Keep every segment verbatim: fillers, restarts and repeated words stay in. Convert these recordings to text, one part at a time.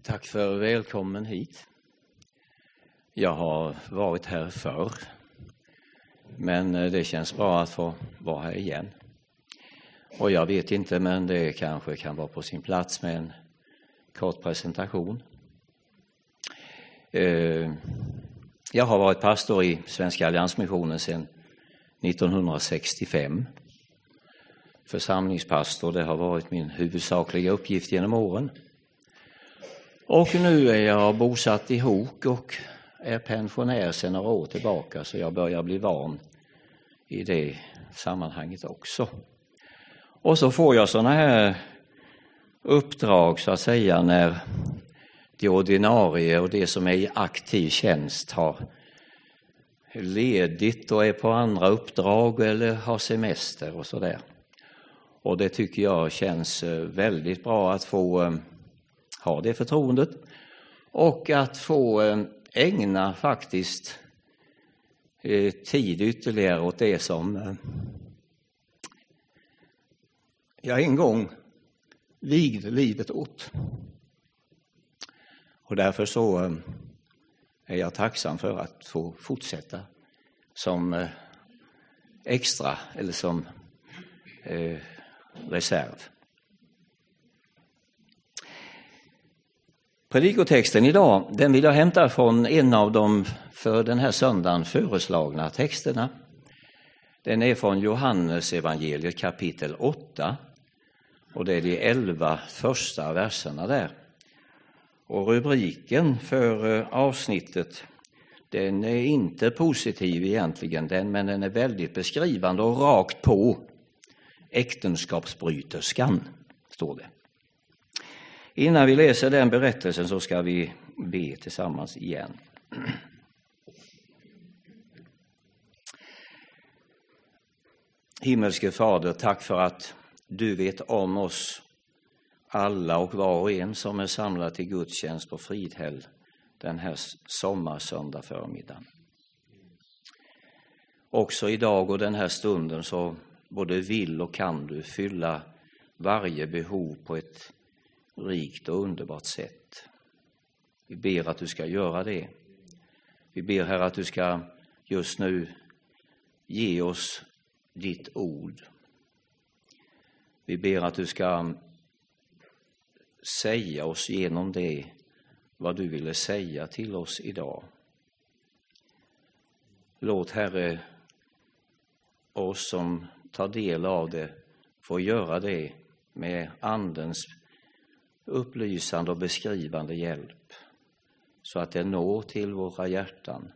Tack för välkommen hit. Jag har varit här förr, men det känns bra att få vara här igen. Och jag vet inte, men det kanske kan vara på sin plats med en kort presentation. Jag har varit pastor i Svenska Alliansmissionen sedan nittonhundrasextiofem. Församlingspastor, det har varit min huvudsakliga uppgift genom åren. Och nu är jag bosatt i Hok och är pensionär sedan några år tillbaka, så jag börjar bli van i det sammanhanget också. Och så får jag sådana här uppdrag så att säga när de ordinarie och det som är i aktiv tjänst har ledigt och är på andra uppdrag eller har semester och sådär. Och det tycker jag känns väldigt bra att få ha det förtroendet och att få ägna faktiskt tid ytterligare åt det som jag en gång vigde livet åt. Och därför så är jag tacksam för att få fortsätta som extra eller som eh, reserv. Predikotexten idag, den vill jag hämta från en av de för den här söndagen föreslagna texterna. Den är från Johannes evangeliet kapitel åtta och det är de elva första verserna där. Och rubriken för avsnittet, den är inte positiv egentligen, den, men den är väldigt beskrivande och rakt på. Äktenskapsbryterskan, står det. Innan vi läser den berättelsen så ska vi be tillsammans igen. Himmelske Fader, tack för att du vet om oss alla och var och en som är samlad till gudstjänst på Fridhäll den här sommarsöndag förmiddagen. Också idag och den här stunden så både vill och kan du fylla varje behov på ett rikt och underbart sätt. Vi ber att du ska göra det. Vi ber här att du ska just nu ge oss ditt ord. Vi ber att du ska säga oss genom det vad du ville säga till oss idag. Låt Herre oss som tar del av det få göra det med andens upplysande och beskrivande hjälp så att det når till våra hjärtan.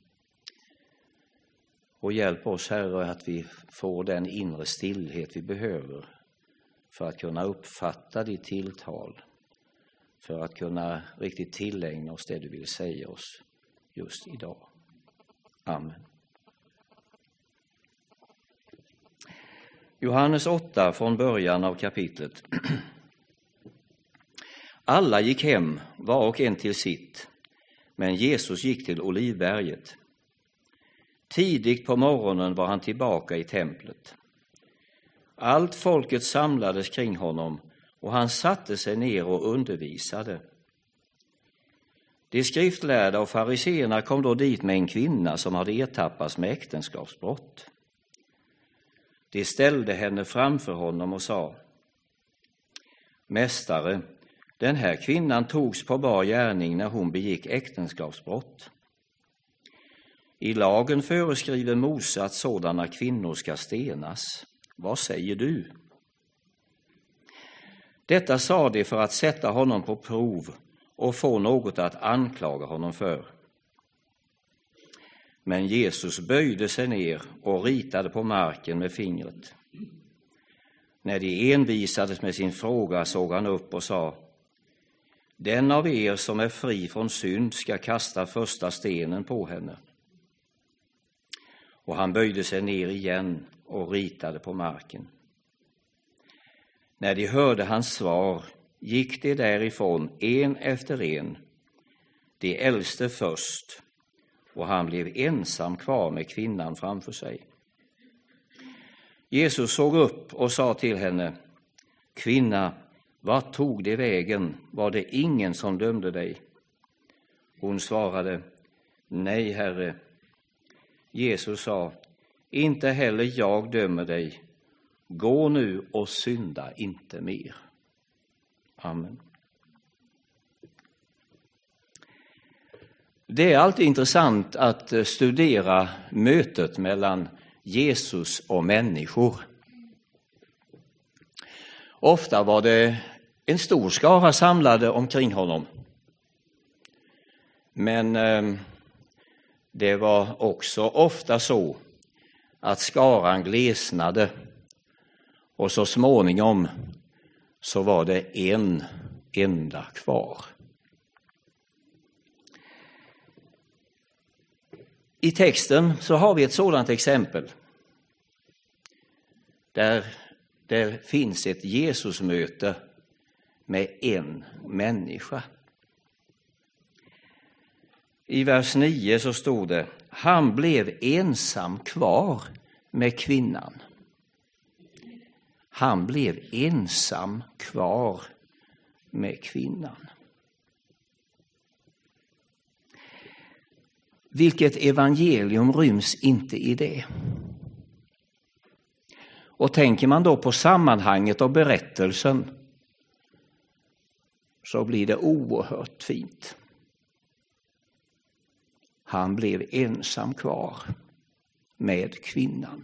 Och hjälp oss, Herre, att vi får den inre stillhet vi behöver för att kunna uppfatta ditt tilltal, för att kunna riktigt tillägna oss det du vill säga oss just idag. Amen. Johannes åtta från början av kapitlet. Alla gick hem, var och en till sitt, men Jesus gick till Olivberget. Tidigt på morgonen var han tillbaka i templet. Allt folket samlades kring honom och han satte sig ner och undervisade. De skriftlärda och fariseerna kom då dit med en kvinna som hade ertappats med äktenskapsbrott. De ställde henne framför honom och sa: Mästare, den här kvinnan togs på bar gärning när hon begick äktenskapsbrott. I lagen föreskriver Mose att sådana kvinnor ska stenas. Vad säger du? Detta sa de för att sätta honom på prov och få något att anklaga honom för. Men Jesus böjde sig ner och ritade på marken med fingret. När de envisades med sin fråga såg han upp och sa: Den av er som är fri från synd ska kasta första stenen på henne. Och han böjde sig ner igen och ritade på marken. När de hörde hans svar gick de därifrån en efter en, de äldste först, och han blev ensam kvar med kvinnan framför sig. Jesus såg upp och sa till henne: Kvinna, Vart tog det vägen? Var det ingen som dömde dig? Hon svarade, nej, Herre. Jesus sa, inte heller jag dömer dig. Gå nu och synda inte mer. Amen. Det är alltid intressant att studera mötet mellan Jesus och människor. Ofta var det en stor skara samlade omkring honom. Men eh, det var också ofta så att skaran glesnade och så småningom så var det en enda kvar. I texten så har vi ett sådant exempel där det finns ett Jesusmöte med en människa. I vers nio så stod det, han blev ensam kvar med kvinnan. Han blev ensam kvar med kvinnan. Vilket evangelium ryms inte i det? Och tänker man då på sammanhanget och berättelsen så blir det oerhört fint. Han blev ensam kvar med kvinnan.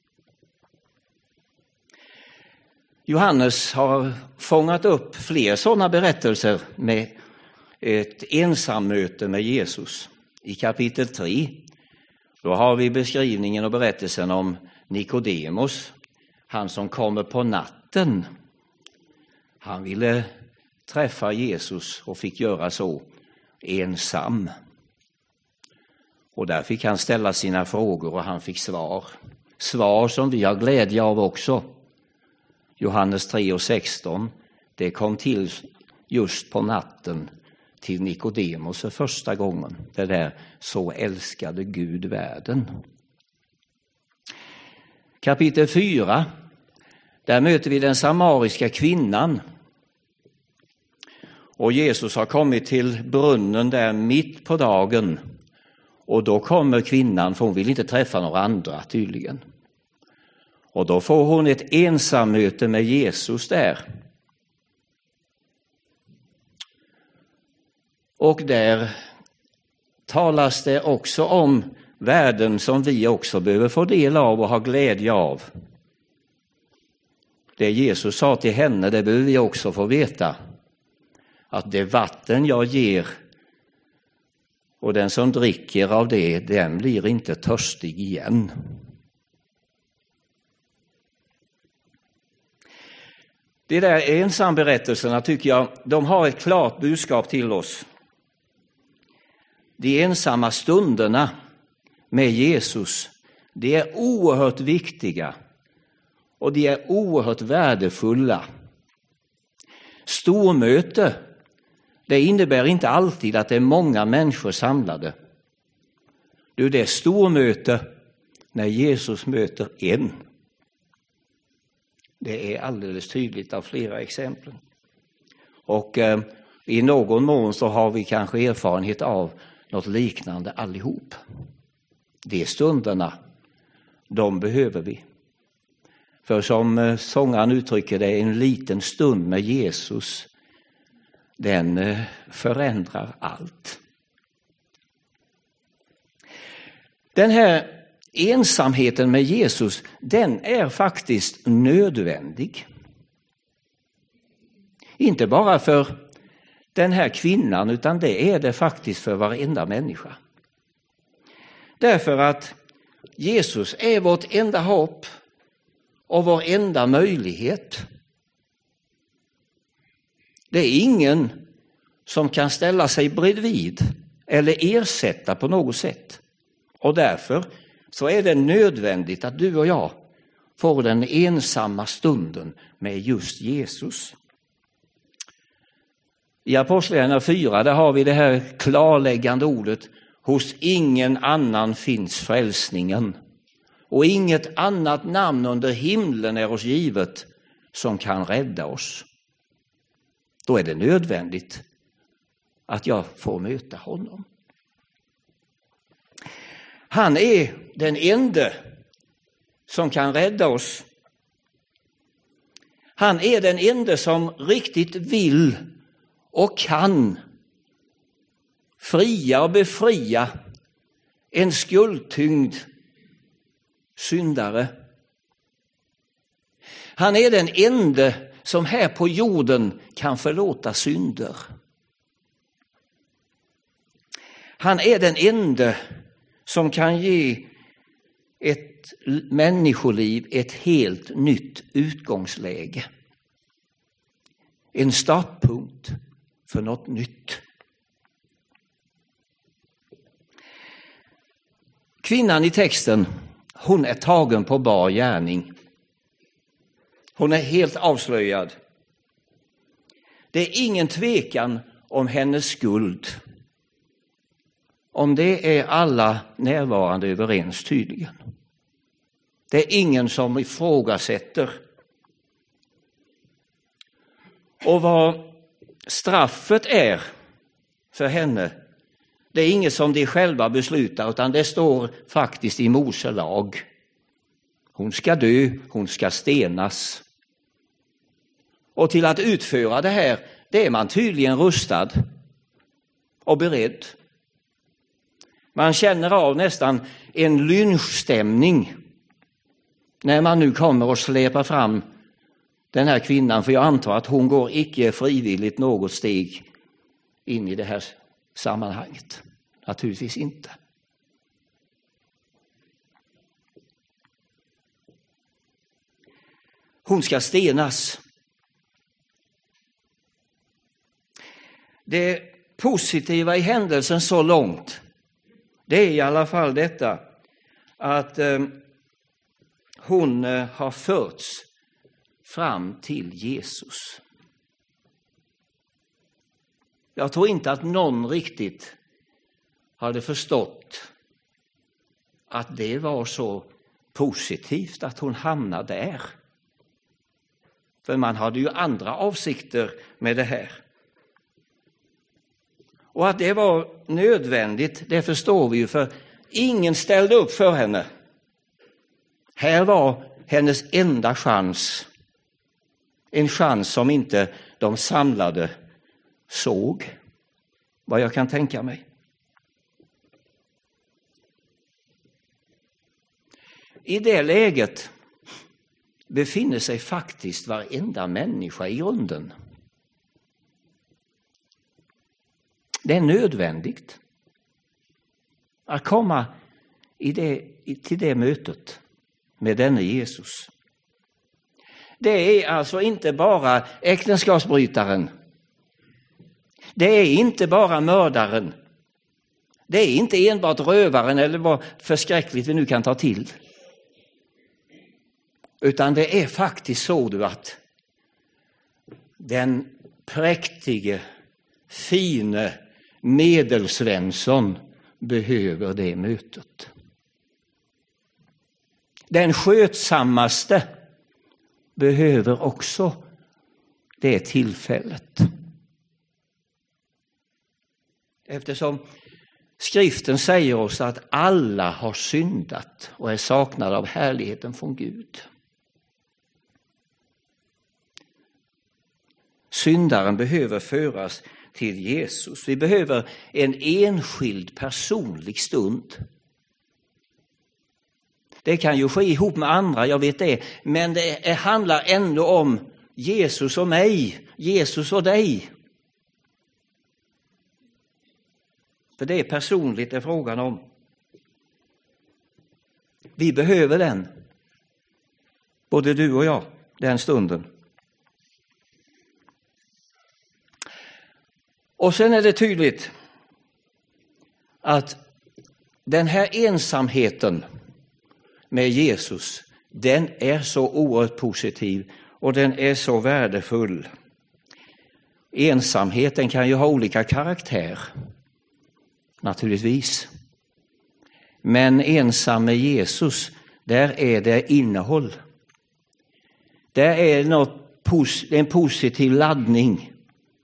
Johannes har fångat upp fler sådana berättelser med ett ensammöte med Jesus. I kapitel tre då har vi beskrivningen och berättelsen om Nikodemos, han som kommer på natten. Han ville träffa Jesus och fick göra så ensam. Och där fick han ställa sina frågor och han fick svar. Svar som vi har glädje av också. Johannes tre och sexton, det kom till just på natten till Nikodemos för första gången. Det där, så älskade Gud världen. Kapitel fyra, där möter vi den samariska kvinnan. Och Jesus har kommit till brunnen där mitt på dagen. Och då kommer kvinnan, för hon vill inte träffa några andra tydligen. Och då får hon ett ensammöte med Jesus där. Och där talas det också om värden som vi också behöver få del av och ha glädje av. Det Jesus sa till henne, det behöver vi också få veta. Att det vatten jag ger och den som dricker av det, den blir inte törstig igen. De där ensamberättelserna tycker jag, de har ett klart budskap till oss. De ensamma stunderna med Jesus, de är oerhört viktiga och de är oerhört värdefulla. Stormöte, det innebär inte alltid att det är många människor samlade. Du, det är stormöte när Jesus möter en. Det är alldeles tydligt av flera exempel. Och eh, i någon mån så har vi kanske erfarenhet av något liknande allihop. De stunderna, de behöver vi. För som sångaren uttrycker det, en liten stund med Jesus, den förändrar allt. Den här ensamheten med Jesus, den är faktiskt nödvändig. Inte bara för den här kvinnan, utan det är det faktiskt för varenda människa. Därför att Jesus är vårt enda hopp och vår enda möjlighet. Det är ingen som kan ställa sig bredvid eller ersätta på något sätt. Och därför så är det nödvändigt att du och jag får den ensamma stunden med just Jesus. I Apostlagärningarna fyra, där har vi det här klarläggande ordet: hos ingen annan finns frälsningen, och inget annat namn under himlen är oss givet som kan rädda oss. då är det nödvändigt att jag får möta honom. Han är den enda som kan rädda oss. Han är den enda som riktigt vill och kan fria och befria en skuldtyngd syndare. Han är den enda som här på jorden kan förlåta synder. Han är den enda som kan ge ett människoliv ett helt nytt utgångsläge. En startpunkt för något nytt. Kvinnan i texten, hon är tagen på bar gärning. Hon är helt avslöjad. Det är ingen tvekan om hennes skuld. Om det är alla närvarande överens tydligen. Det är ingen som ifrågasätter. Och vad straffet är för henne, det är inget som de själva beslutar, utan det står faktiskt i Mose lag. Hon ska dö, hon ska stenas. Och till att utföra det här, det är man tydligen rustad och beredd. Man känner av nästan en lynchstämning när man nu kommer och släpar fram den här kvinnan. För jag antar att hon går icke frivilligt något steg in i det här sammanhanget. Naturligtvis inte. Hon ska stenas. Det positiva i händelsen så långt, det är i alla fall detta att eh, hon eh, har förts fram till Jesus. Jag tror inte att någon riktigt hade förstått att det var så positivt att hon hamnade där. För man hade ju andra avsikter med det här. Och att det var nödvändigt, det förstår vi ju, för ingen ställde upp för henne. Här var hennes enda chans. En chans som inte de samlade såg, vad jag kan tänka mig. I det läget befinner sig faktiskt varenda människa i grunden. Det är nödvändigt att komma i det, till det mötet med denne Jesus. Det är alltså inte bara äktenskapsbrytaren. Det är inte bara mördaren. Det är inte enbart rövaren eller vad förskräckligt vi nu kan ta till. Utan det är faktiskt så du att den präktige, fine Medelsvensson behöver det mötet. Den skötsammaste behöver också det tillfället. Eftersom skriften säger oss att alla har syndat och är saknade av härligheten från Gud. Syndaren behöver föras till Jesus. Vi behöver en enskild personlig stund. Det kan ju ske ihop med andra, jag vet det. Men det handlar ändå om Jesus och mig, Jesus och dig. För det är personligt det är frågan om. Vi behöver den. Både du och jag, den stunden. Och sen är det tydligt att den här ensamheten med Jesus, den är så oerhört positiv och den är så värdefull. Ensamheten kan ju ha olika karaktär, naturligtvis. Men ensam med Jesus, där är det innehåll. Där är något, en positiv laddning.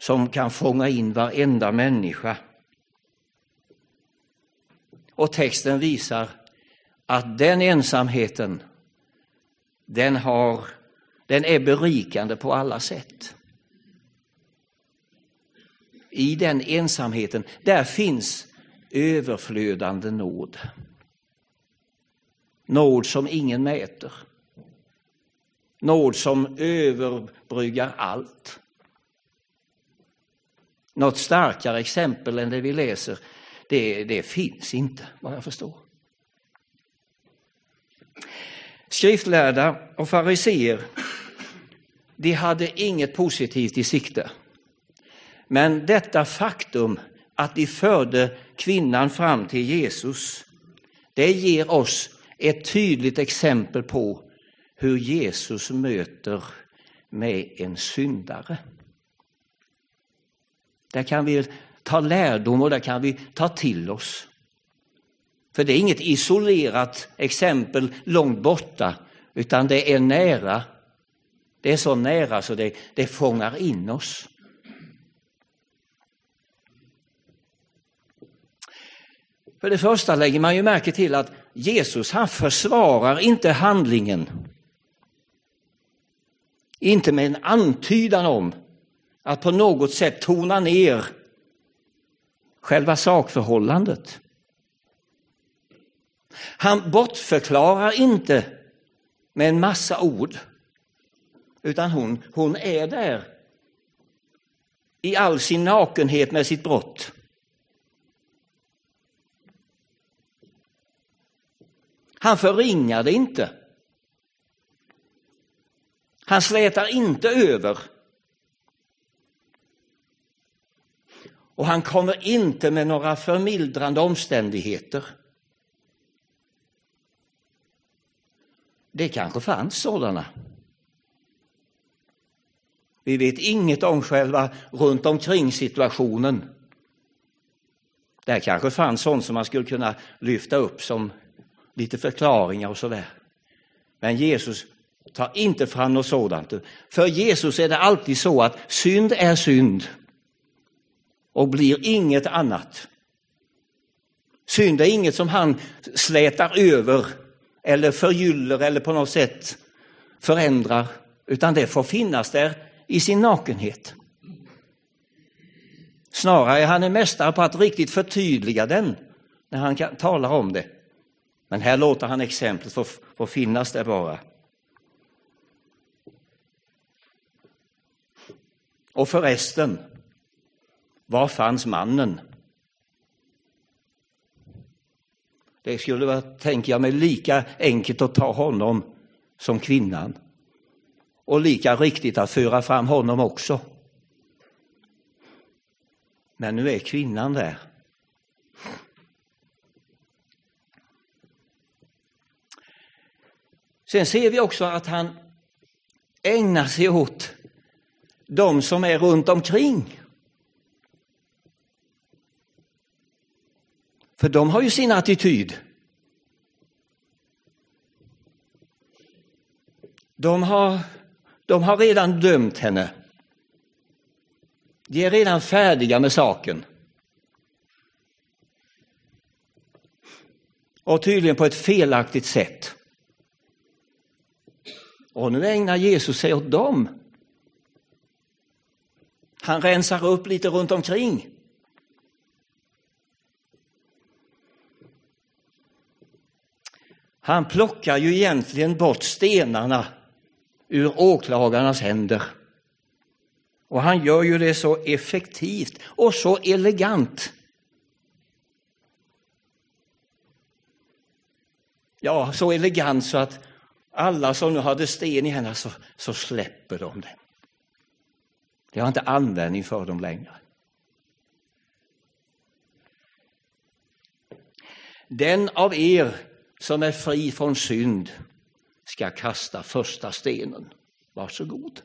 som kan fånga in varenda människa. Och texten visar att den ensamheten, den, har, den är berikande på alla sätt. I den ensamheten, där finns överflödande nåd. Nåd som ingen mäter. Nåd som överbryggar allt. Något starkare exempel än det vi läser, det, det finns inte, vad jag förstår. Skriftlärda och fariseer, de hade inget positivt i sikte. Men detta faktum att de förde kvinnan fram till Jesus, det ger oss ett tydligt exempel på hur Jesus möter med en syndare. Där kan vi ta lärdom och där kan vi ta till oss. För det är inget isolerat exempel långt borta, utan det är nära. Det är så nära så det, det fångar in oss. För det första lägger man ju märke till att Jesus, han försvarar inte handlingen. Inte med en antydan om att på något sätt tona ner själva sakförhållandet. Han bortförklarar inte med en massa ord, utan hon, hon är där i all sin nakenhet med sitt brott. Han förringar det inte. Han slätar inte över. Och han kommer inte med några förmildrande omständigheter. Det kanske fanns sådana. Vi vet inget om själva runt omkring situationen. Där kanske fanns sånt som man skulle kunna lyfta upp som lite förklaringar och sådär. Men Jesus tar inte fram något sådant. För Jesus är det alltid så att synd är synd och blir inget annat. Synd är inget som han slätar över eller förgyller eller på något sätt förändrar, utan det får finnas där i sin nakenhet. Snarare är han en mästare på att riktigt förtydliga den när han kan, talar om det. Men här låter han exemplet få, få finnas där bara. Och förresten, var fanns mannen? Det skulle vara, tänker jag mig, lika enkelt att ta honom som kvinnan. Och lika riktigt att föra fram honom också. Men nu är kvinnan där. Sen ser vi också att han ägnar sig åt de som är runt omkring. För de har ju sin attityd. De har, de har redan dömt henne. De är redan färdiga med saken. Och tydligen på ett felaktigt sätt. Och nu ägnar Jesus sig åt dem. Han rensar upp lite runt omkring. Han plockar ju egentligen bort stenarna ur åklagarnas händer. Och han gör ju det så effektivt och så elegant. Ja, så elegant så att alla som nu hade sten i händerna så, så släpper de det. Det har inte användning för dem längre. Den av er som är fri från synd ska kasta första stenen. Varsågod.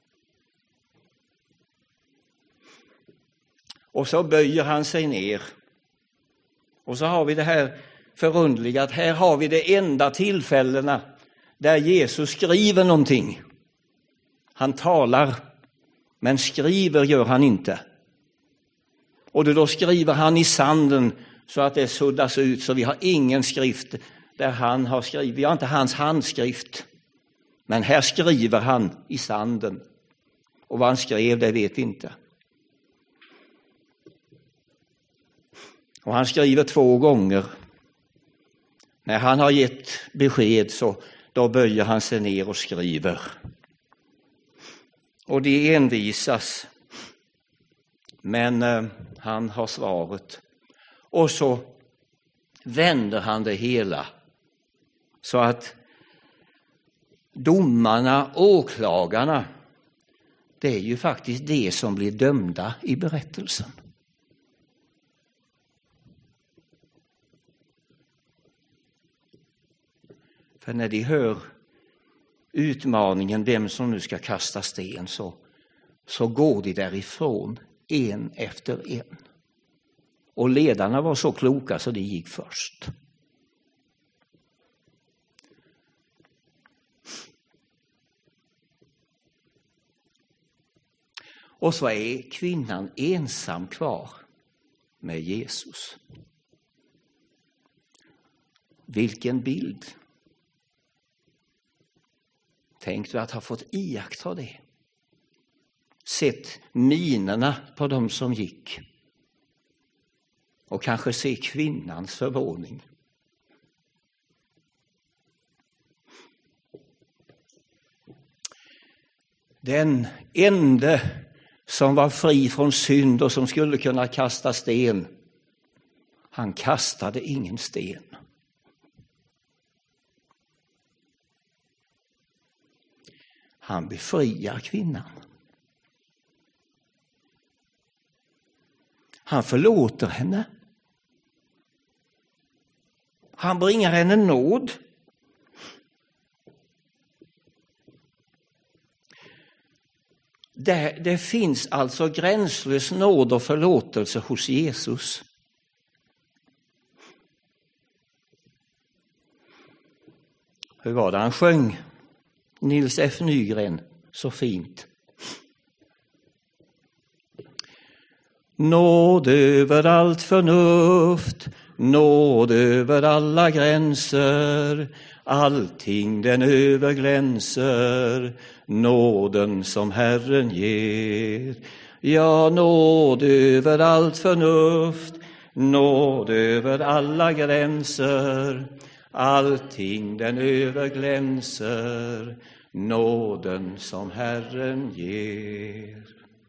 Och så böjer han sig ner. Och så har vi det här förundliga att här har vi det enda tillfällena där Jesus skriver någonting. Han talar Men skriver gör han inte. Och då skriver han i sanden så att det suddas ut, så vi har ingen skrift där han har skrivit. Vi har inte hans handskrift. Men här skriver han i sanden. Och vad han skrev, det vet vi inte. Och han skriver två gånger. När han har gett besked så då böjer han sig ner och skriver. Och det envisas. Men eh, han har svaret. Och så vänder han det hela. Så att domarna, åklagarna, det är ju faktiskt det som blir dömda i berättelsen. För när de hör utmaningen vem som nu ska kasta sten så, så går de därifrån en efter en. Och ledarna var så kloka så de gick först. Och så är kvinnan ensam kvar med Jesus. Vilken bild! Tänk du att ha fått iaktta det. Sett minerna på dem som gick. Och kanske se kvinnans förvåning. Den enda som var fri från synd och som skulle kunna kasta sten, han kastade ingen sten. Han befriar kvinnan. Han förlåter henne. Han bringar henne nåd. Det, det finns alltså gränslös nåd och förlåtelse hos Jesus. Hur var det han sjöng? Nils F. Nygren, så fint. Nåd över allt förnuft, nåd över alla gränser, allting den överglänser, nåden som Herren ger. Ja, nåd över allt förnuft, nåd över alla gränser, allting den överglänser, nåden som Herren ger.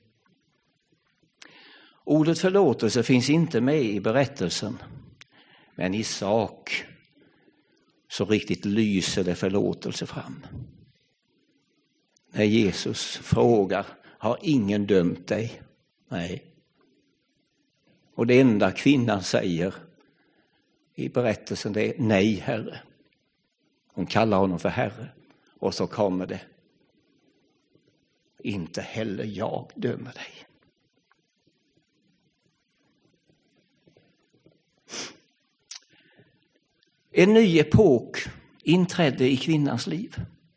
Ordet förlåtelse finns inte med i berättelsen, men i sak så riktigt lyser det förlåtelse fram. När Jesus frågar, har ingen dömt dig? Nej. Och det enda kvinnan säger i berättelsen det är nej, Herre. Hon kallar honom för Herre. Och så kommer det. Inte heller jag dömer dig. En ny epok inträdde i kvinnans liv.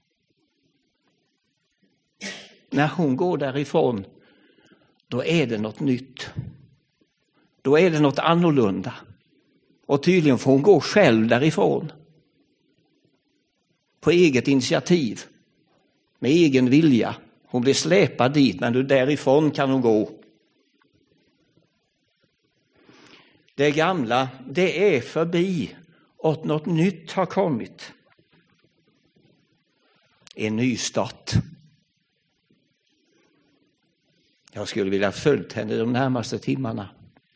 När hon går därifrån, då är det något nytt. Då är det något annorlunda. Och tydligen får hon gå själv därifrån. På eget initiativ. Med egen vilja. Hon blir släpad dit, men därifrån kan hon gå. Det gamla, det är förbi. Och något nytt har kommit. En ny start. Jag skulle vilja följt henne de närmaste timmarna.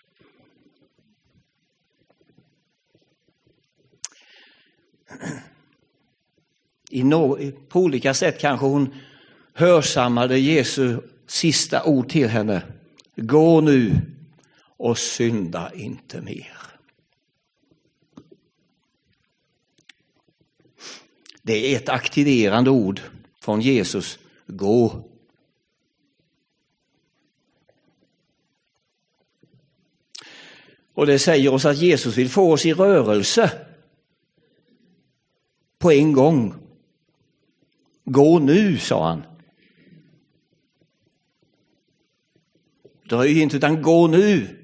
I no, på olika sätt kanske hon hörsammade Jesu sista ord till henne. Gå nu och synda inte mer. Det är ett aktiverande ord från Jesus. Gå. Och det säger oss att Jesus vill få oss i rörelse. På en gång. Gå nu, sa han. Dröj inte utan gå nu.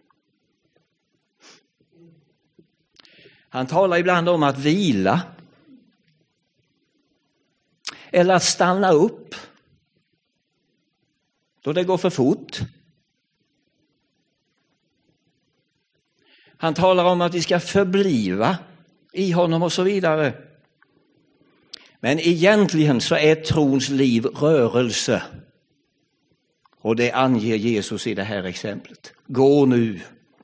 Han talar ibland om att vila. Eller att stanna upp. Då det går för fort. Han talar om att vi ska förbliva i honom och så vidare. Men egentligen så är trons liv rörelse. Och det anger Jesus i det här exemplet. Gå nu.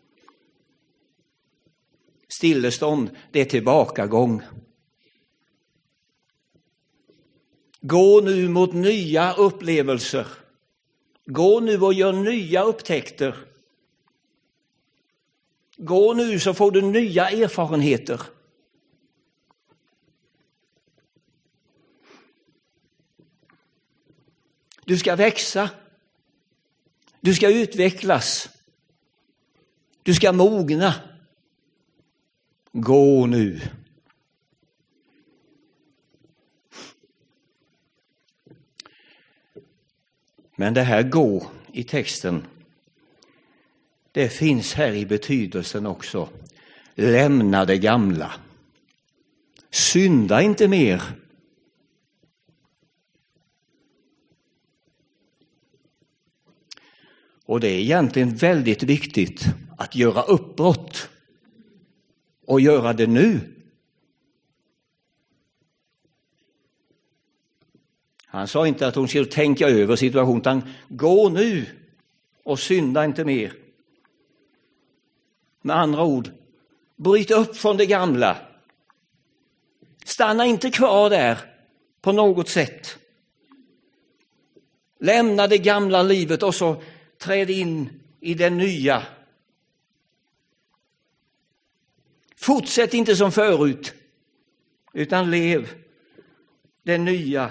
Stillestånd, det är tillbakagång. Gå nu mot nya upplevelser. Gå nu och gör nya upptäckter. Gå nu så får du nya erfarenheter. Du ska växa. Du ska utvecklas. Du ska mogna. Gå nu. Men det här gå i texten, det finns här i betydelsen också. Lämna det gamla. Synda inte mer. Och det är egentligen väldigt viktigt att göra uppbrott. Och göra det nu. Han sa inte att hon skulle tänka över situationen, utan gå nu och synda inte mer. Med andra ord, bryt upp från det gamla. Stanna inte kvar där på något sätt. Lämna det gamla livet och så träd in i det nya. Fortsätt inte som förut, utan lev det nya.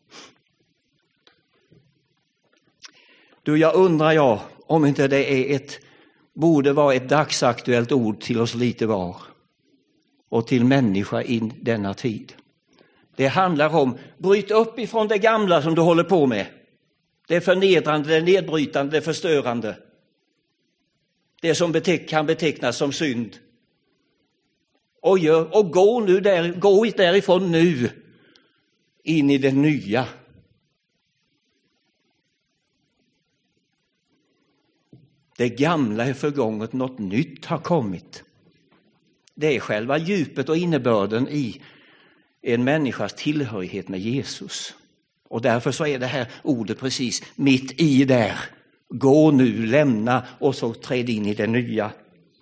Du, jag undrar jag om inte det är ett, borde vara ett dagsaktuellt ord till oss lite var. Och till människa i denna tid. Det handlar om, bryt upp ifrån det gamla som du håller på med. Det är förnedrande, det är nedbrytande, det är förstörande. Det som beteck, kan betecknas som synd. Och, gör, och gå nu där, gå därifrån nu in i det nya. Det gamla är förgånget, något nytt har kommit. Det är själva djupet och innebörden i en människas tillhörighet med Jesus. Och därför så är det här ordet precis mitt i där. Gå nu, lämna och så träd in i det nya.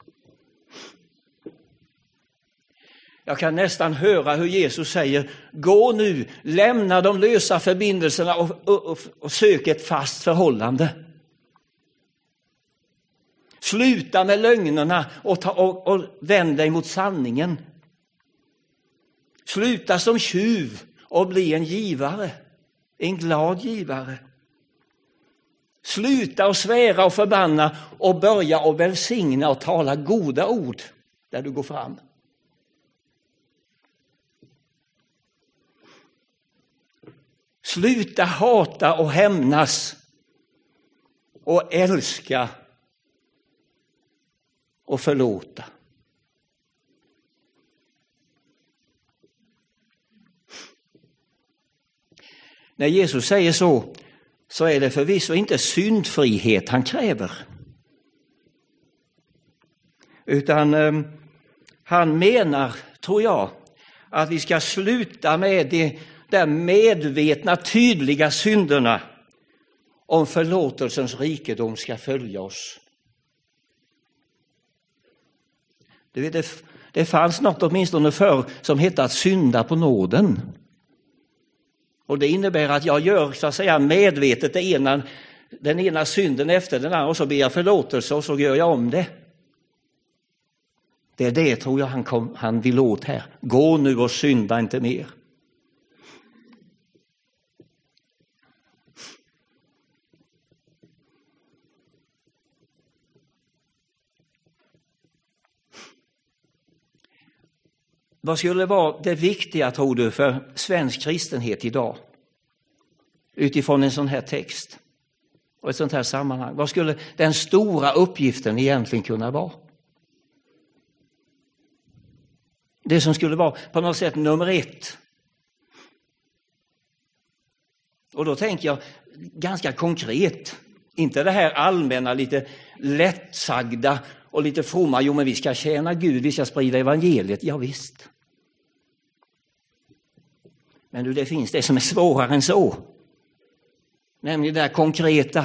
Jag kan nästan höra hur Jesus säger, gå nu, lämna de lösa förbindelserna och, och, och, och sök ett fast förhållande. Sluta med lögnerna och, ta, och, och vänd dig mot sanningen. Sluta som tjuv och bli en givare, en glad givare. Sluta och svära och förbanna och börja och välsigna och tala goda ord där du går fram. Sluta hata och hämnas och älska och förlåta. När Jesus säger så, så är det förvisso inte syndfrihet han kräver. Utan eh, han menar, tror jag, att vi ska sluta med de där medvetna, tydliga synderna om förlåtelsens rikedom ska följa oss. Du vet, det, det fanns något åtminstone förr som hette att synda på nåden. Och det innebär att jag gör så att säga medvetet det ena, den ena synden efter den andra och så ber jag förlåtelse och så gör jag om det. Det är det tror jag han, kom, han vill åt här. Gå nu och synda inte mer. Vad skulle vara det viktiga, tror du, för svensk kristenhet idag? Utifrån en sån här text. och ett sånt här sammanhang? Vad skulle den stora uppgiften egentligen kunna vara? Det som skulle vara på något sätt nummer ett. Och då tänker jag ganska konkret. Inte det här allmänna, lite lättsagda och lite fromma. Jo, men vi ska tjäna Gud, vi ska sprida evangeliet. Ja, visst. Men du, det finns det som är svårare än så. Nämligen det här konkreta.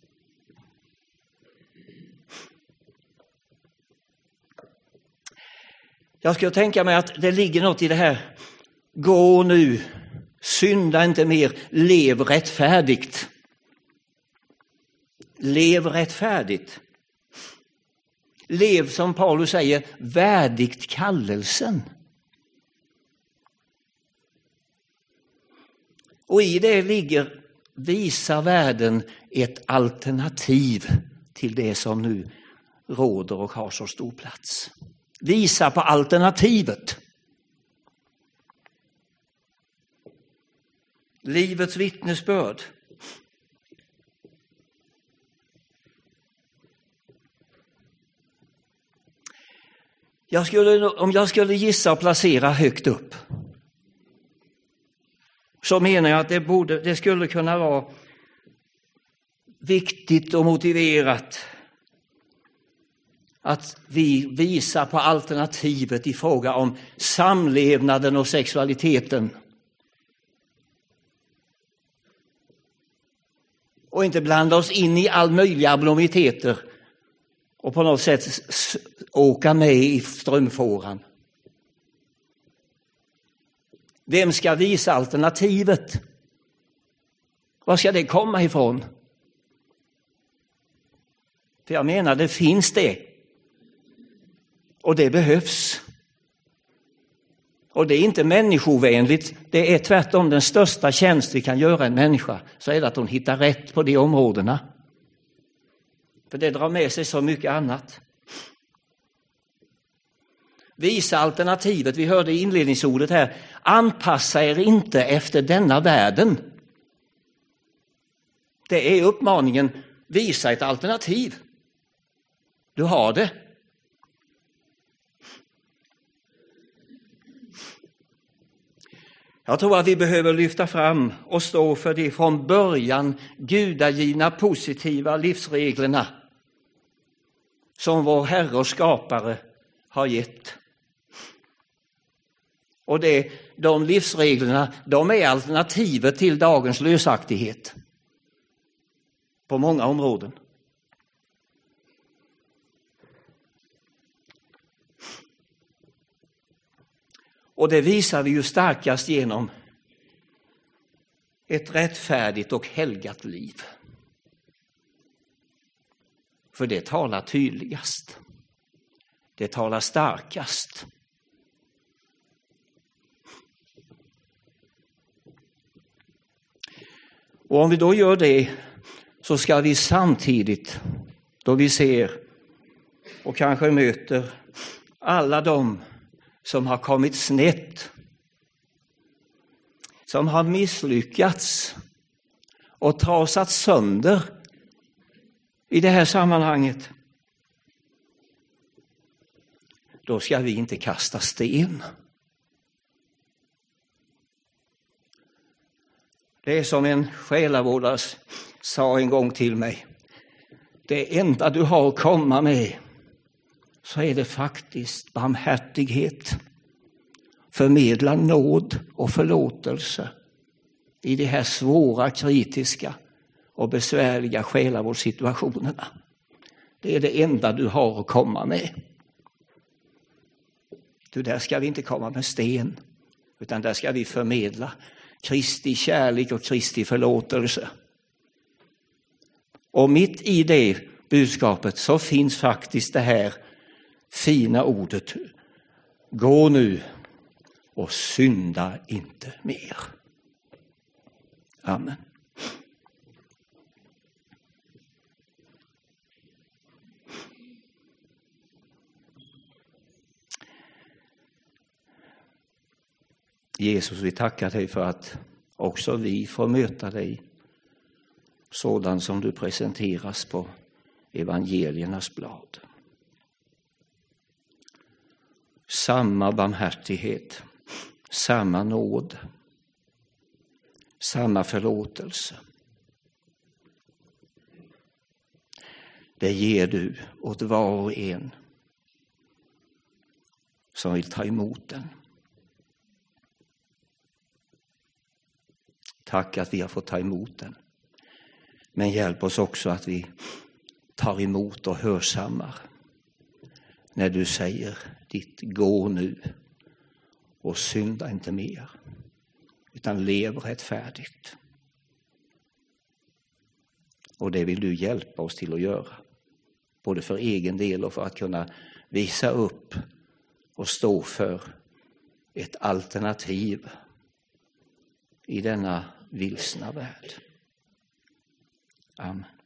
Jag skulle tänka mig att det ligger något i det här. Gå nu, synda inte mer, lev rättfärdigt. Lev rättfärdigt. Lev, som Paulus säger, värdigt kallelsen. Och i det ligger visa världen ett alternativ till det som nu råder och har så stor plats. Visa på alternativet. Livets vittnesbörd. Jag skulle, om jag skulle gissa och placera högt upp, så menar jag att det, borde, det skulle kunna vara viktigt och motiverat att vi visar på alternativet i fråga om samlevnaden och sexualiteten. Och inte blanda oss in i all möjliga abnormiteter och på något sätt åka med i strömfåran. Vem ska visa alternativet? Var ska det komma ifrån? För jag menar, det finns det. Och det behövs. Och det är inte människovänligt. Det är tvärtom den största tjänst vi kan göra en människa. Så är det att hon hittar rätt på de områdena. För det drar med sig så mycket annat. Visa alternativet. Vi hörde i inledningsordet här. Anpassa er inte efter denna världen. Det är uppmaningen. Visa ett alternativ. Du har det. Jag tror att vi behöver lyfta fram och stå för de från början gudagivna positiva livsreglerna som vår Herre och skapare har gett. Och det, de livsreglerna, de är alternativet till dagens lösaktighet på många områden. Och det visar vi ju starkast genom ett rättfärdigt och helgat liv. För det talar tydligast. Det talar starkast. Och om vi då gör det, så ska vi samtidigt, då vi ser och kanske möter alla de som har kommit snett, som har misslyckats och trasat sönder i det här sammanhanget, då ska vi inte kasta sten. Det är som en själavårdare sa en gång till mig. Det enda du har att komma med, så är det faktiskt barmhärtighet, förmedla nåd och förlåtelse i de här svåra, kritiska och besvärliga själavårdssituationerna. Det är det enda du har att komma med. Du, där ska vi inte komma med sten, utan där ska vi förmedla Kristi kärlek och Kristi förlåtelse. Och mitt i det budskapet så finns faktiskt det här fina ordet. Gå nu och synda inte mer. Amen. Jesus, vi tackar dig för att också vi får möta dig sådan som du presenteras på evangeliernas blad. Samma barmhärtighet, samma nåd, samma förlåtelse. Det ger du åt var och en som vill ta emot den. Tack att vi har fått ta emot den. Men hjälp oss också att vi tar emot och hörsammar när du säger ditt gå nu och synda inte mer, utan lev rättfärdigt. Och det vill du hjälpa oss till att göra, både för egen del och för att kunna visa upp och stå för ett alternativ i denna vilsna värld. Amen.